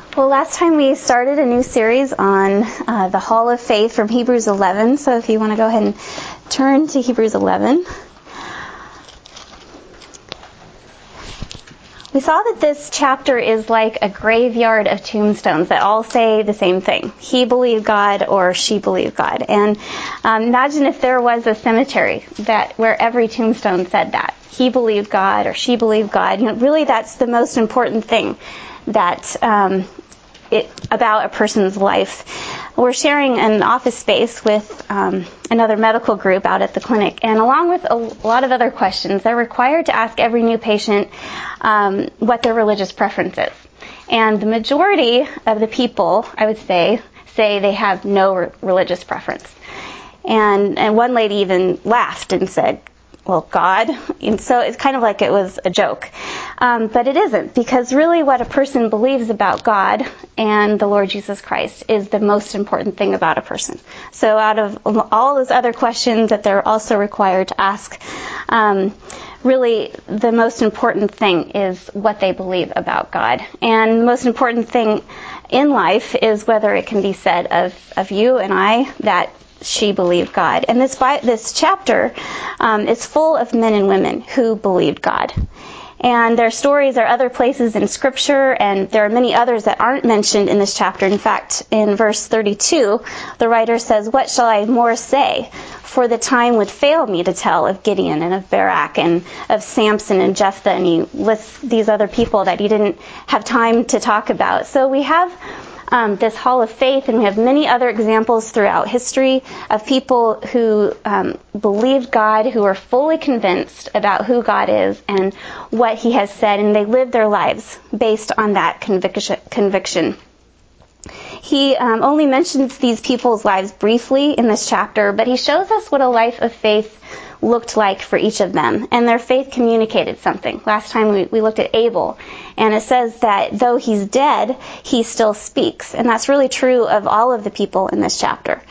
Well, last time we started a new series on the Hall of Faith from Hebrews 11. So if you want to go ahead and turn to Hebrews 11. We saw that this chapter is like a graveyard of tombstones that all say the same thing. He believed God or she believed God. And imagine if there was a cemetery where every tombstone said that. He believed God or she believed God. Really that's the most important thing that about a person's life. We're sharing an office space with another medical group out at the clinic, and along with a lot of other questions, they're required to ask every new patient what their religious preference is. And the majority of the people, I would say they have no religious preference. And one lady even laughed and said, well, God. And so it's kind of like it was a joke. But it isn't, because really what a person believes about God and the Lord Jesus Christ is the most important thing about a person. So out of all those other questions that they're also required to ask, really the most important thing is what they believe about God. And the most important thing in life is whether it can be said of you and I that she believed God. And this chapter is full of men and women who believed God. And their stories are other places in Scripture, and there are many others that aren't mentioned in this chapter. In fact, in verse 32, the writer says, "What shall I more say? For the time would fail me to tell of Gideon and of Barak and of Samson and Jephthah." And he lists these other people that he didn't have time to talk about. So we have this Hall of Faith, and we have many other examples throughout history of people who believed God, who are fully convinced about who God is and what He has said, and they live their lives based on that conviction. He only mentions these people's lives briefly in this chapter, but he shows us what a life of faith looked like for each of them, and their faith communicated something. Last time we looked at Abel, and it says that though he's dead, he still speaks, and that's really true of all of the people in this chapter.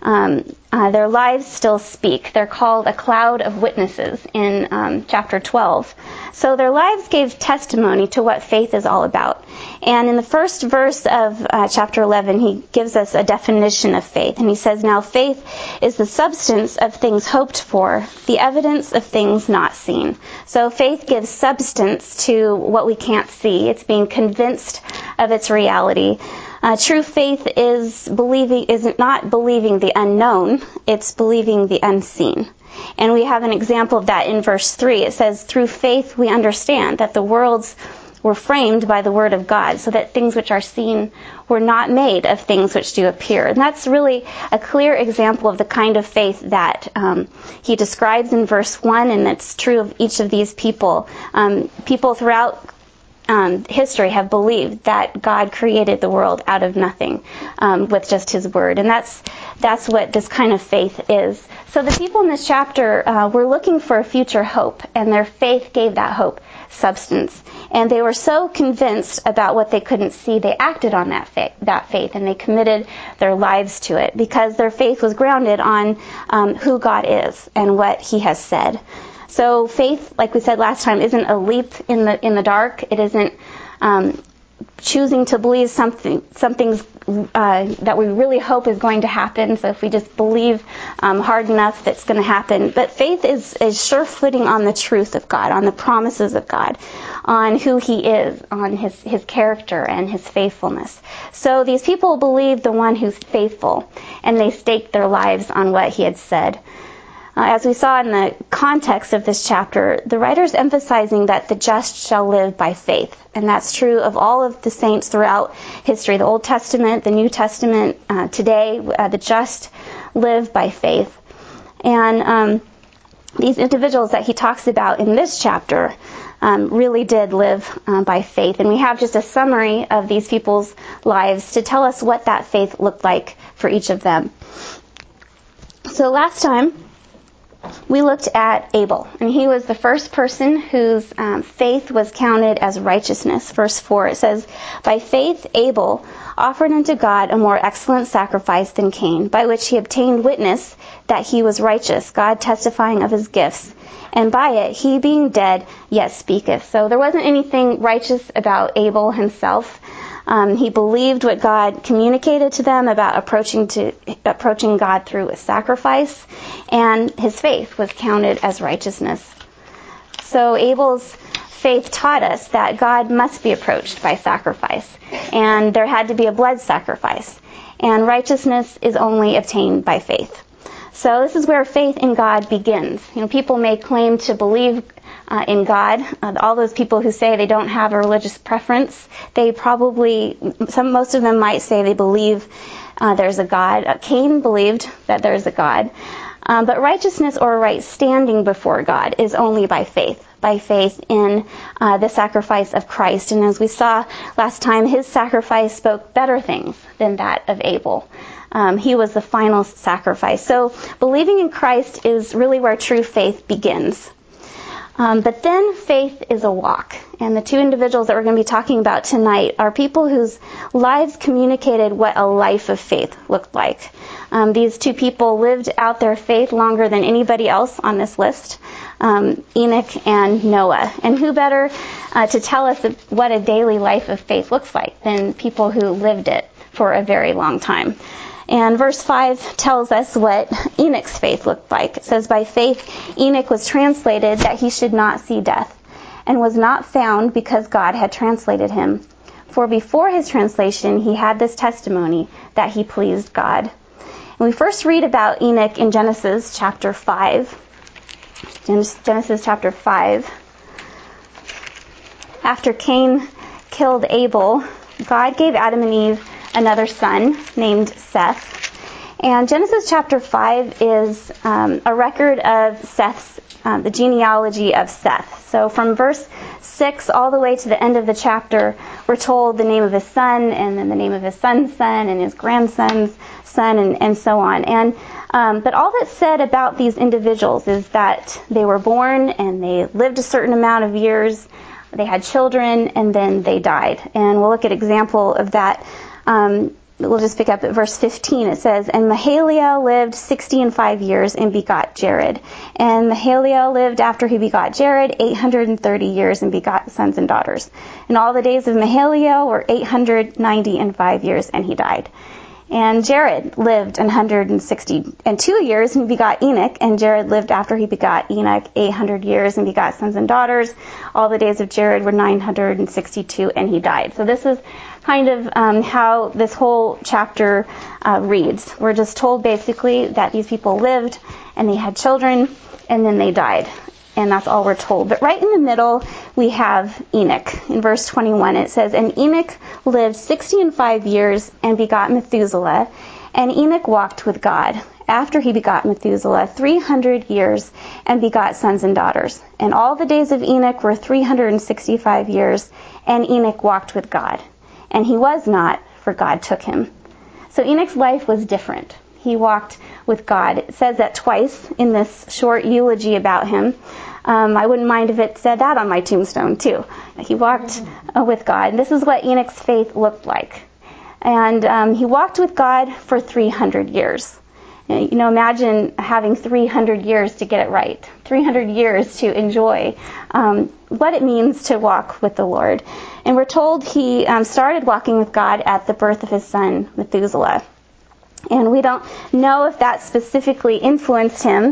Their lives still speak. They're called a cloud of witnesses in chapter 12. So their lives gave testimony to what faith is all about. And in the first verse of chapter 11, he gives us a definition of faith. And he says, "Now faith is the substance of things hoped for, the evidence of things not seen." So faith gives substance to what we can't see. It's being convinced of its reality. True faith is not believing the unknown, it's believing the unseen. And we have an example of that in verse 3. It says, "Through faith we understand that the worlds were framed by the word of God, so that things which are seen were not made of things which do appear." And that's really a clear example of the kind of faith that he describes in verse 1, and it's true of each of these people. People throughout history have believed that God created the world out of nothing with just His word, and that's what this kind of faith is. So the people in this chapter were looking for a future hope, and their faith gave that hope substance. And they were so convinced about what they couldn't see, they acted on that faith, and they committed their lives to it because their faith was grounded on who God is and what He has said. So faith, like we said last time, isn't a leap in the dark. It isn't choosing to believe something's that we really hope is going to happen. So if we just believe hard enough, that's going to happen. But faith is sure footing on the truth of God, on the promises of God, on who He is, on His character and His faithfulness. So these people believed the one who's faithful, and they staked their lives on what He had said. As we saw in the context of this chapter, the writer's emphasizing that the just shall live by faith. And that's true of all of the saints throughout history, the Old Testament, the New Testament, today, the just live by faith. And these individuals that he talks about in this chapter really did live by faith. And we have just a summary of these people's lives to tell us what that faith looked like for each of them. So last time, we looked at Abel, and he was the first person whose faith was counted as righteousness. Verse 4, it says, "By faith Abel offered unto God a more excellent sacrifice than Cain, by which he obtained witness that he was righteous, God testifying of his gifts. And by it, he being dead, yet speaketh." So there wasn't anything righteous about Abel himself. He believed what God communicated to them about approaching God through a sacrifice, and his faith was counted as righteousness. So Abel's faith taught us that God must be approached by sacrifice, and there had to be a blood sacrifice, and righteousness is only obtained by faith. So this is where faith in God begins. People may claim to believe in God. All those people who say they don't have a religious preference, most of them might say they believe there's a God. Cain believed that there's a God. But righteousness or right standing before God is only by faith in the sacrifice of Christ. And as we saw last time, his sacrifice spoke better things than that of Abel. He was the final sacrifice. So believing in Christ is really where true faith begins. But then faith is a walk. And the two individuals that we're going to be talking about tonight are people whose lives communicated what a life of faith looked like. These two people lived out their faith longer than anybody else on this list, Enoch and Noah. And who better to tell us what a daily life of faith looks like than people who lived it for a very long time. And verse 5 tells us what Enoch's faith looked like. It says, by faith Enoch was translated that he should not see death, and was not found because God had translated him. For before his translation he had this testimony that he pleased God. And we first read about Enoch in Genesis chapter 5. Genesis chapter 5. After Cain killed Abel, God gave Adam and Eve another son named Seth. And Genesis chapter 5 is a record of Seth's, the genealogy of Seth. So from verse 6 all the way to the end of the chapter, we're told the name of his son, and then the name of his son's son, and his grandson's son, and so on. And but all that's said about these individuals is that they were born and they lived a certain amount of years, they had children, and then they died. And we'll look at an example of that. We'll just pick up at verse 15. It says, and Mahalalel lived 65 years and begot Jared. And Mahalalel lived after he begot Jared 830 years and begot sons and daughters. And all the days of Mahalalel were 895 years, and he died. And Jared lived 162 years and begot Enoch. And Jared lived after he begot Enoch 800 years and begot sons and daughters. All the days of Jared were 962, and he died. So this is kind of how this whole chapter reads. We're just told basically that these people lived and they had children and then they died. And that's all we're told. But right in the middle, we have Enoch. In verse 21, it says, and Enoch lived 65 years and begot Methuselah. And Enoch walked with God after he begot Methuselah 300 years and begot sons and daughters. And all the days of Enoch were 365 years, and Enoch walked with God. And he was not, for God took him. So Enoch's life was different. He walked with God. It says that twice in this short eulogy about him. I wouldn't mind if it said that on my tombstone too. He walked with God. And this is what Enoch's faith looked like. And he walked with God for 300 years. Imagine having 300 years to get it right. 300 years to enjoy what it means to walk with the Lord. And we're told he started walking with God at the birth of his son, Methuselah. And we don't know if that specifically influenced him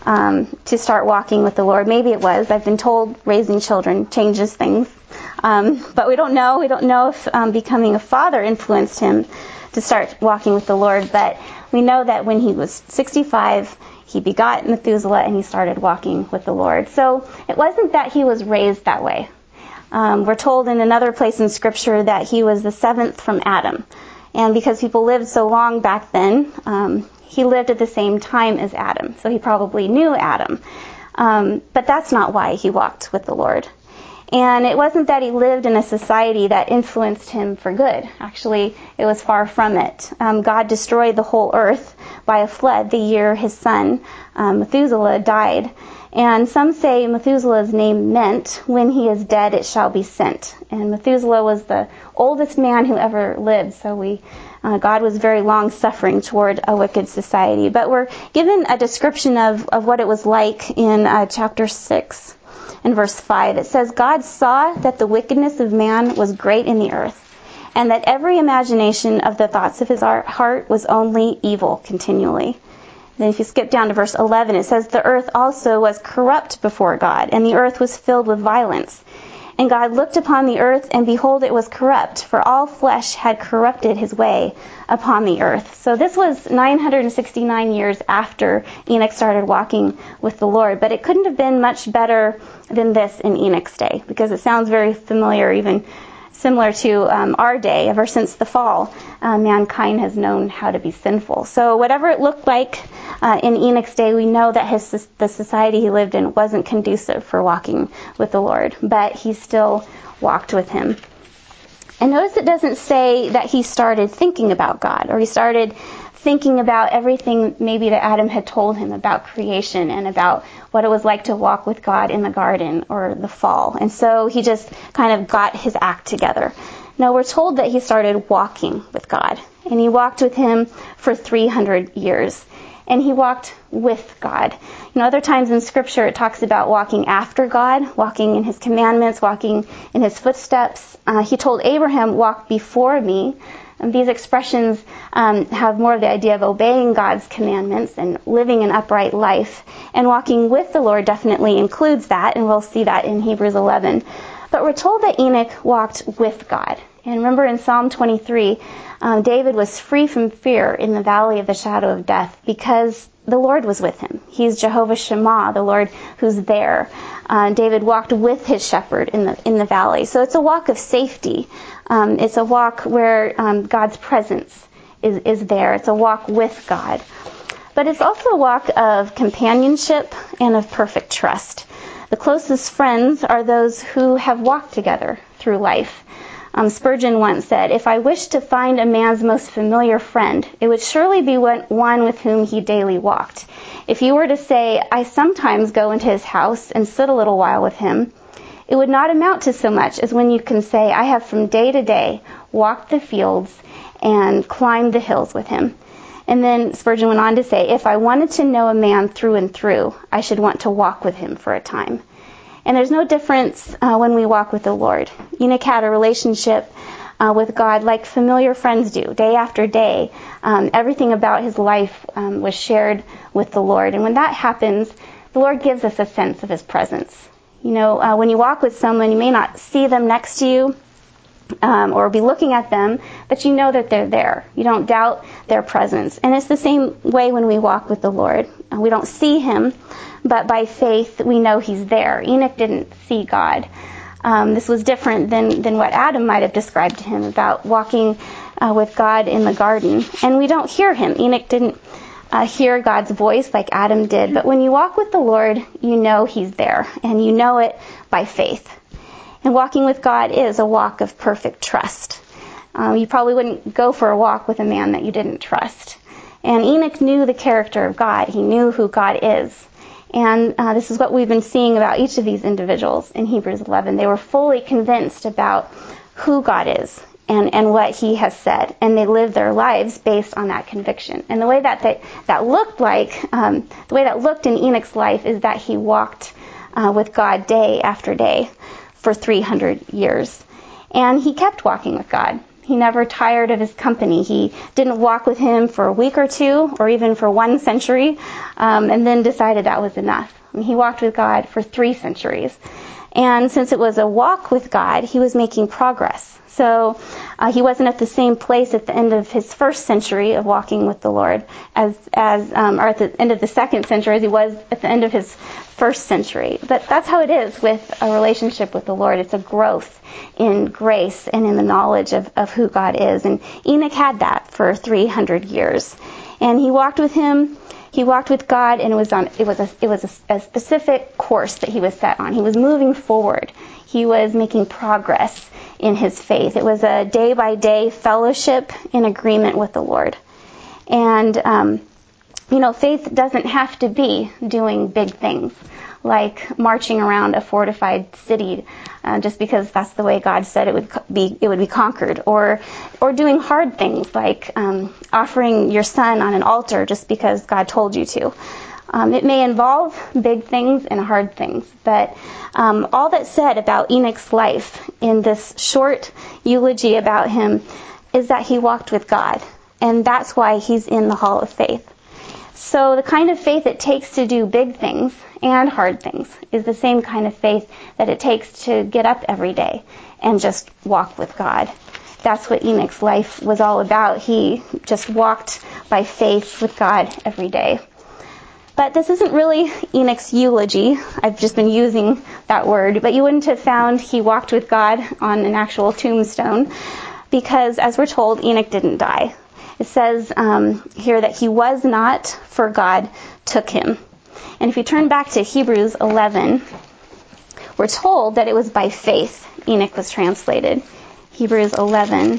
to start walking with the Lord. Maybe it was. I've been told raising children changes things. But we don't know. We don't know if becoming a father influenced him to start walking with the Lord. But we know that when he was 65, he begot Methuselah and he started walking with the Lord. So it wasn't that he was raised that way. We're told in another place in Scripture that he was the seventh from Adam. And because people lived so long back then, he lived at the same time as Adam. So he probably knew Adam. But that's not why he walked with the Lord. And it wasn't that he lived in a society that influenced him for good. Actually, it was far from it. God destroyed the whole earth by a flood the year his son, Methuselah, died. And some say Methuselah's name meant, when he is dead, it shall be sent. And Methuselah was the oldest man who ever lived. So God was very long-suffering toward a wicked society. But we're given a description of what it was like in chapter 6. In verse 5, it says, God saw that the wickedness of man was great in the earth, and that every imagination of the thoughts of his heart was only evil continually. Then if you skip down to verse 11, it says, the earth also was corrupt before God, and the earth was filled with violence. And God looked upon the earth, and behold, it was corrupt, for all flesh had corrupted his way upon the earth. So this was 969 years after Enoch started walking with the Lord. But it couldn't have been much better than this in Enoch's day, because it sounds very familiar, even similar to our day. Ever since the fall, mankind has known how to be sinful. So whatever it looked like in Enoch's day, we know that the society he lived in wasn't conducive for walking with the Lord, but he still walked with him. And notice it doesn't say that he started thinking about God, or he started thinking about everything maybe that Adam had told him about creation and about what it was like to walk with God in the garden or the fall. And so he just kind of got his act together. Now we're told that he started walking with God, and he walked with him for 300 years. And he walked with God. Other times in Scripture it talks about walking after God, walking in his commandments, walking in his footsteps. He told Abraham, walk before me. And these expressions have more of the idea of obeying God's commandments and living an upright life. And walking with the Lord definitely includes that, and we'll see that in Hebrews 11. But we're told that Enoch walked with God. And remember in Psalm 23, David was free from fear in the valley of the shadow of death because the Lord was with him. He's Jehovah Shammah, the Lord who's there. David walked with his shepherd in the valley. So it's a walk of safety. It's a walk where God's presence is there. It's a walk with God. But it's also a walk of companionship and of perfect trust. The closest friends are those who have walked together through life. Spurgeon once said, if I wished to find a man's most familiar friend, it would surely be one with whom he daily walked. If you were to say, I sometimes go into his house and sit a little while with him, it would not amount to so much as when you can say, I have from day to day walked the fields and climbed the hills with him. And then Spurgeon went on to say, if I wanted to know a man through and through, I should want to walk with him for a time. And there's no difference when we walk with the Lord. Enoch had a relationship with God like familiar friends do, day after day. Everything about his life was shared with the Lord. And when that happens, the Lord gives us a sense of his presence. When you walk with someone, you may not see them next to you or be looking at them, but you know that they're there. You don't doubt their presence. And it's the same way when we walk with the Lord. We don't see him, but by faith we know he's there. Enoch didn't see God. This was different than what Adam might have described to him about walking with God in the garden. And we don't hear him. Enoch didn't hear God's voice like Adam did. But when you walk with the Lord, you know he's there, and you know it by faith. And walking with God is a walk of perfect trust. You probably wouldn't go for a walk with a man that you didn't trust. And Enoch knew the character of God. He knew who God is. And this is what we've been seeing about each of these individuals in Hebrews 11. They were fully convinced about who God is and what he has said. And they lived their lives based on that conviction. And the way that looked in Enoch's life is that he walked with God day after day for 300 years. And he kept walking with God. He never tired of his company. He didn't walk with him for a week or two, or even for 1 century, and then decided that was enough. He walked with God for 3 centuries. And since it was a walk with God, he was making progress. So he wasn't at the same place at the end of his 1st century of walking with the Lord or at the end of the 2nd century as he was at the end of his 1st century. But that's how it is with a relationship with the Lord. It's a growth in grace and in the knowledge of who God is. And Enoch had that for 300 years. And he walked with him. He walked with God, and it was a specific course that he was set on. He was moving forward. He was making progress in his faith. It was a day-by-day fellowship in agreement with the Lord. And, faith doesn't have to be doing big things, like marching around a fortified city just because that's the way God said it would be conquered, or doing hard things like offering your son on an altar just because God told you to. It may involve big things and hard things, but all that's said about Enoch's life in this short eulogy about him is that he walked with God, and that's why he's in the Hall of Faith. So the kind of faith it takes to do big things and hard things is the same kind of faith that it takes to get up every day and just walk with God. That's what Enoch's life was all about. He just walked by faith with God every day. But this isn't really Enoch's eulogy. I've just been using that word. But you wouldn't have found he walked with God on an actual tombstone, because as we're told, Enoch didn't die. It says here that he was not, for God took him. And if you turn back to Hebrews 11, we're told that it was by faith Enoch was translated. Hebrews 11,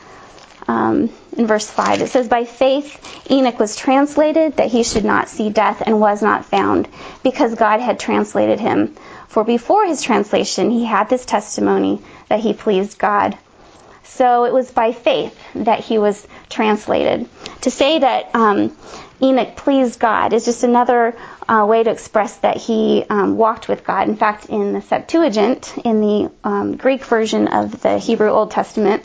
in verse 5, it says, "By faith Enoch was translated, that he should not see death, and was not found, because God had translated him. For before his translation he had this testimony, that he pleased God." So it was by faith that he was translated. To say that Enoch pleased God is just another way to express that he walked with God. In fact, in the Septuagint, in the Greek version of the Hebrew Old Testament,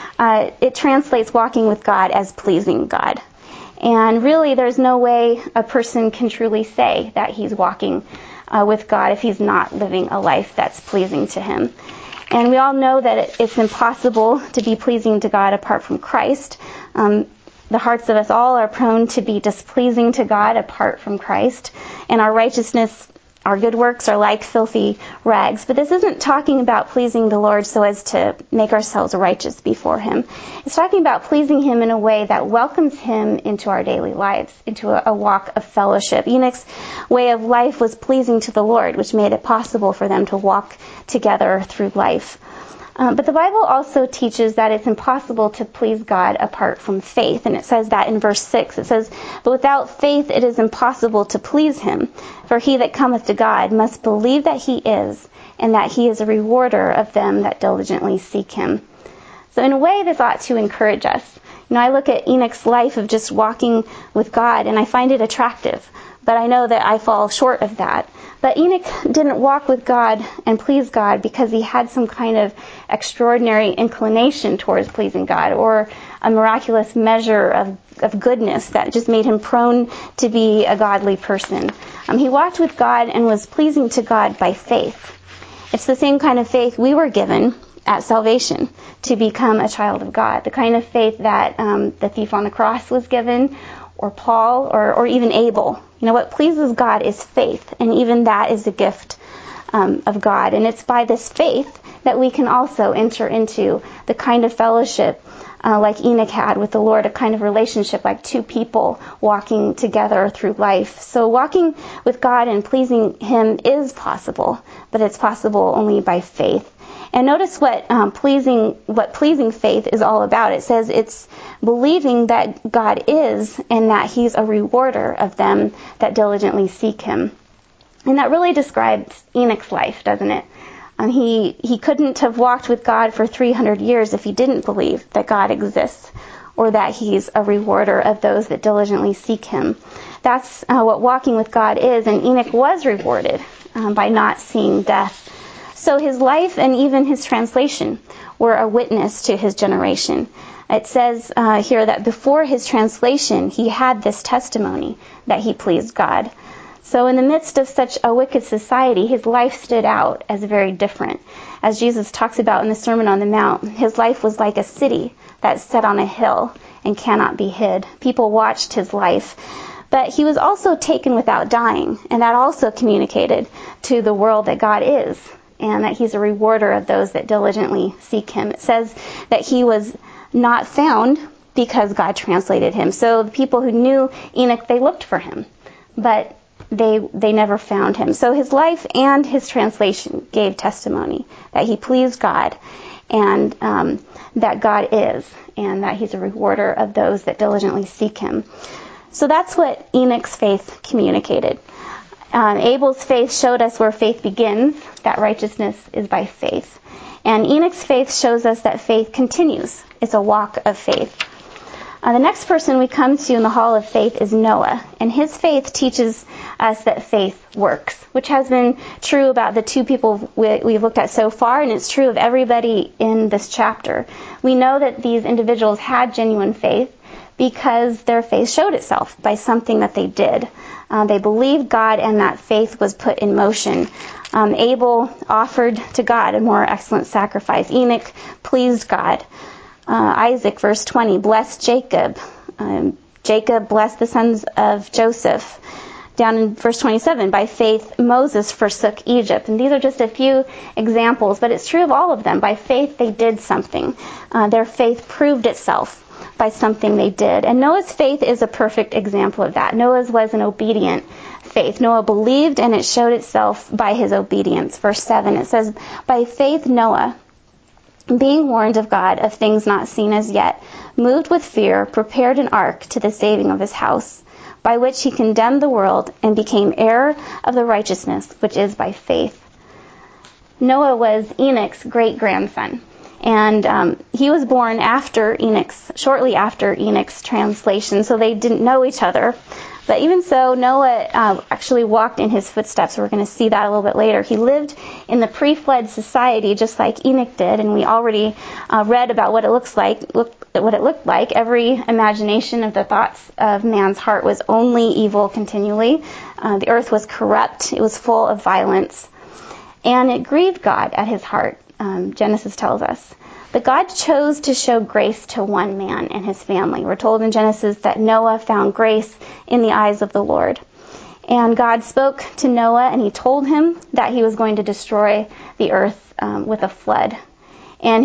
it translates walking with God as pleasing God. And really, there's no way a person can truly say that he's walking with God if he's not living a life that's pleasing to him. And we all know that it's impossible to be pleasing to God apart from Christ. The hearts of us all are prone to be displeasing to God apart from Christ. And our righteousness, our good works are like filthy rags. But this isn't talking about pleasing the Lord so as to make ourselves righteous before Him. It's talking about pleasing Him in a way that welcomes Him into our daily lives, into a walk of fellowship. Enoch's way of life was pleasing to the Lord, which made it possible for them to walk together through life. But the Bible also teaches that it's impossible to please God apart from faith. And it says that in verse 6. It says, "But without faith it is impossible to please Him. For he that cometh to God must believe that He is, and that He is a rewarder of them that diligently seek Him." So in a way, this ought to encourage us. You know, I look at Enoch's life of just walking with God, and I find it attractive. But I know that I fall short of that. But Enoch didn't walk with God and please God because he had some kind of extraordinary inclination towards pleasing God, or a miraculous measure of goodness that just made him prone to be a godly person. He walked with God and was pleasing to God by faith. It's the same kind of faith we were given at salvation to become a child of God. The kind of faith that the thief on the cross was given, or Paul, or even Abel. You know, what pleases God is faith, and even that is a gift of God. And it's by this faith that we can also enter into the kind of fellowship like Enoch had with the Lord, a kind of relationship like two people walking together through life. So walking with God and pleasing Him is possible, but it's possible only by faith. And notice what pleasing faith is all about. It says it's believing that God is, and that He's a rewarder of them that diligently seek Him. And that really describes Enoch's life, doesn't it? He couldn't have walked with God for 300 years if he didn't believe that God exists, or that He's a rewarder of those that diligently seek Him. That's what walking with God is, and Enoch was rewarded by not seeing death. So his life and even his translation were a witness to his generation. It says here that before his translation, he had this testimony that he pleased God. So in the midst of such a wicked society, his life stood out as very different. As Jesus talks about in the Sermon on the Mount, his life was like a city that's set on a hill and cannot be hid. People watched his life. But he was also taken without dying, and that also communicated to the world that God is, and that He's a rewarder of those that diligently seek Him. It says that he was not found because God translated him. So the people who knew Enoch, they looked for him, but they never found him. So his life and his translation gave testimony that he pleased God, and that God is, and that He's a rewarder of those that diligently seek Him. So that's what Enoch's faith communicated. Abel's faith showed us where faith begins, that righteousness is by faith. And Enoch's faith shows us that faith continues. It's a walk of faith. The next person we come to in the Hall of Faith is Noah. And his faith teaches us that faith works, which has been true about the two people we've looked at so far, and it's true of everybody in this chapter. We know that these individuals had genuine faith because their faith showed itself by something that they did. They believed God, and that faith was put in motion. Abel offered to God a more excellent sacrifice. Enoch pleased God. Isaac, verse 20, blessed Jacob. Jacob blessed the sons of Joseph. Down in verse 27, by faith Moses forsook Egypt. And these are just a few examples, but it's true of all of them. By faith they did something. Their faith proved itself by something they did. And Noah's faith is a perfect example of that. Noah's was an obedient faith. Noah believed, and it showed itself by his obedience. Verse 7, it says, by faith Noah, being warned of God of things not seen as yet, moved with fear, prepared an ark to the saving of his house, by which he condemned the world and became heir of the righteousness which is by faith. Noah was Enoch's great-grandson, and he was born shortly after Enoch's translation, so they didn't know each other. But even so, Noah actually walked in his footsteps. We're going to see that a little bit later. He lived in the pre-flood society just like Enoch did, and we already read about what it looked like. Every imagination of the thoughts of man's heart was only evil continually. The earth was corrupt. It was full of violence. And it grieved God at his heart, Genesis tells us. But God chose to show grace to one man and his family. We're told in Genesis that Noah found grace in the eyes of the Lord. And God spoke to Noah, and he told him that he was going to destroy the earth with a flood. And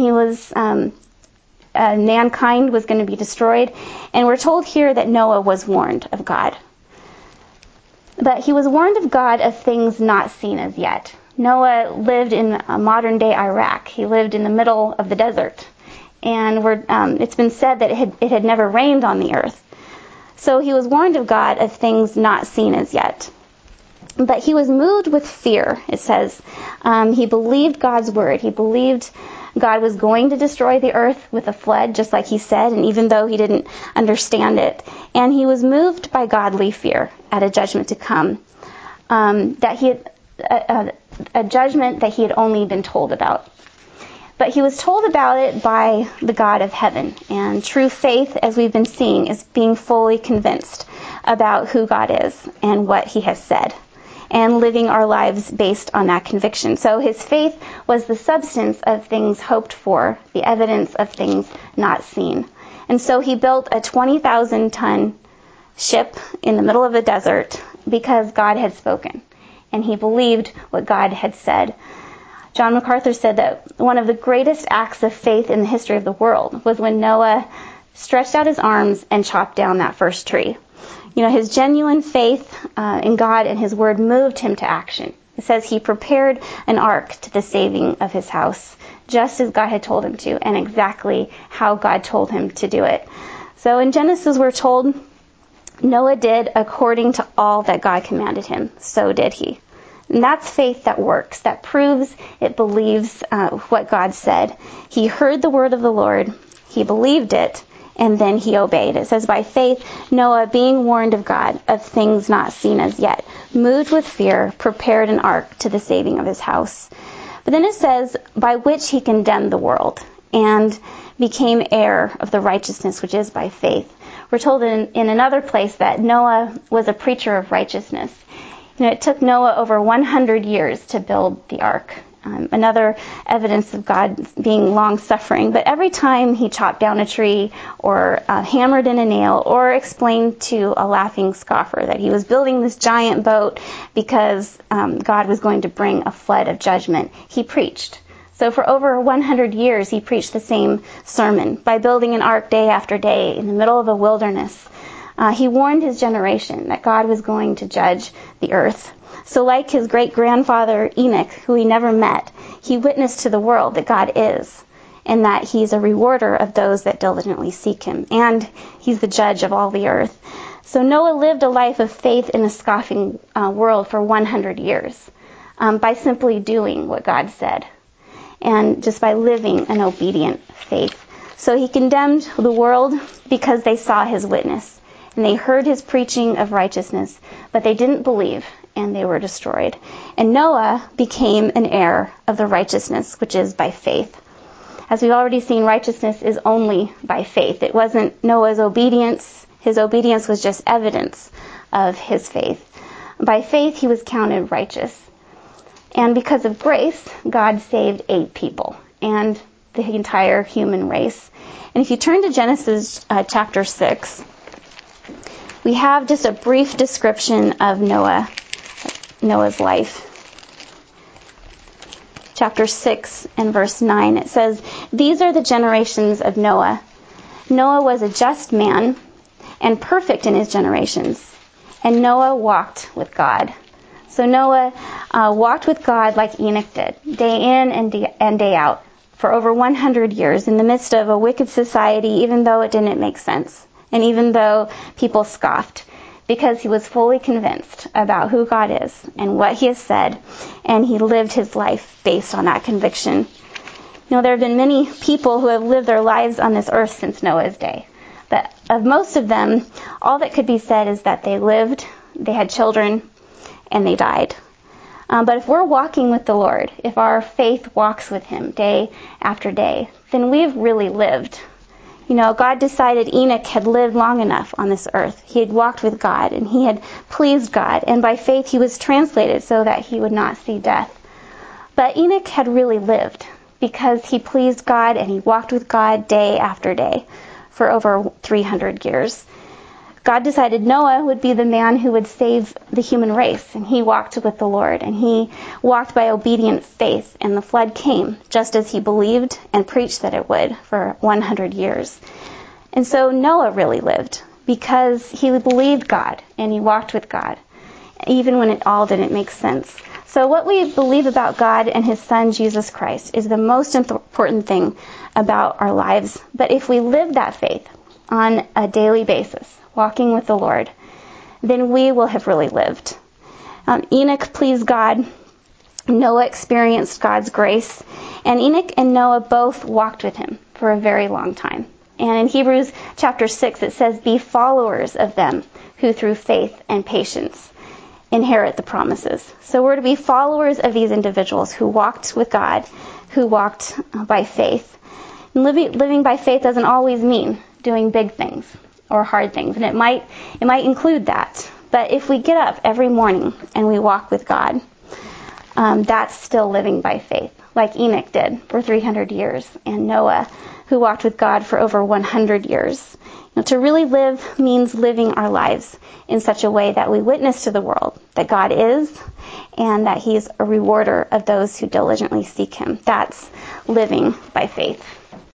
mankind was going to be destroyed. And we're told here that Noah was warned of God. But he was warned of God of things not seen as yet. Noah lived in modern-day Iraq. He lived in the middle of the desert. And it's been said that it had never rained on the earth. So he was warned of God of things not seen as yet. But he was moved with fear, it says. He believed God's word. He believed God was going to destroy the earth with a flood, just like he said, and even though he didn't understand it. And he was moved by godly fear at a judgment to come. A judgment that he had only been told about. But he was told about it by the God of heaven. And true faith, as we've been seeing, is being fully convinced about who God is and what he has said, and living our lives based on that conviction. So his faith was the substance of things hoped for, the evidence of things not seen. And so he built a 20,000-ton ship in the middle of the desert because God had spoken. And he believed what God had said. John MacArthur said that one of the greatest acts of faith in the history of the world was when Noah stretched out his arms and chopped down that first tree. You know, his genuine faith in God and his word moved him to action. It says he prepared an ark to the saving of his house, just as God had told him to, and exactly how God told him to do it. So in Genesis we're told Noah did according to all that God commanded him. So did he. And that's faith that works, that proves it believes what God said. He heard the word of the Lord, he believed it, and then he obeyed. It says, by faith, Noah, being warned of God of things not seen as yet, moved with fear, prepared an ark to the saving of his house. But then it says, by which he condemned the world and became heir of the righteousness which is by faith. We're told in another place that Noah was a preacher of righteousness. You know, it took Noah over 100 years to build the ark. Another evidence of God being long-suffering. But every time he chopped down a tree or hammered in a nail or explained to a laughing scoffer that he was building this giant boat because God was going to bring a flood of judgment, he preached. So for over 100 years, he preached the same sermon by building an ark day after day in the middle of a wilderness. He warned his generation that God was going to judge the earth. So like his great-grandfather Enoch, who he never met, he witnessed to the world that God is, and that he's a rewarder of those that diligently seek him, and he's the judge of all the earth. So Noah lived a life of faith in a scoffing world for 100 years by simply doing what God said, and just by living an obedient faith. So he condemned the world because they saw his witness. and they heard his preaching of righteousness, but they didn't believe, and they were destroyed. And Noah became an heir of the righteousness, which is by faith. As we've already seen, righteousness is only by faith. It wasn't Noah's obedience. His obedience was just evidence of his faith. By faith, he was counted righteous. And because of grace, God saved 8 people and the entire human race. And if you turn to Genesis chapter 6, we have just a brief description of Noah's life. Chapter 6 and verse 9, it says, "These are the generations of Noah. Noah was a just man and perfect in his generations. And Noah walked with God." So Noah walked with God like Enoch did, day in and day out, for over 100 years in the midst of a wicked society, even though it didn't make sense, and even though people scoffed, because he was fully convinced about who God is and what he has said, and he lived his life based on that conviction. You know, there have been many people who have lived their lives on this earth since Noah's day. But of most of them, all that could be said is that they lived, they had children, and they died. But if we're walking with the Lord, if our faith walks with him day after day, then we've really lived. You know, God decided Enoch had lived long enough on this earth. He had walked with God, and he had pleased God, and by faith he was translated so that he would not see death. But Enoch had really lived because he pleased God and he walked with God day after day for over 300 years. God decided Noah would be the man who would save the human race, and he walked with the Lord, and he walked by obedient faith, and the flood came just as he believed and preached that it would for 100 years. And so Noah really lived because he believed God and he walked with God, even when it all didn't make sense. So what we believe about God and his son Jesus Christ is the most important thing about our lives. But if we live that faith on a daily basis, walking with the Lord, then we will have really lived. Enoch pleased God. Noah experienced God's grace. And Enoch and Noah both walked with him for a very long time. And in Hebrews chapter 6, it says, "Be followers of them who through faith and patience inherit the promises." So we're to be followers of these individuals who walked with God, who walked by faith. And living by faith doesn't always mean doing big things or hard things, and it might include that. But if we get up every morning and we walk with God, that's still living by faith, like Enoch did for 300 years, and Noah, who walked with God for over 100 years. You know, to really live means living our lives in such a way that we witness to the world that God is, and that He's a rewarder of those who diligently seek Him. That's living by faith.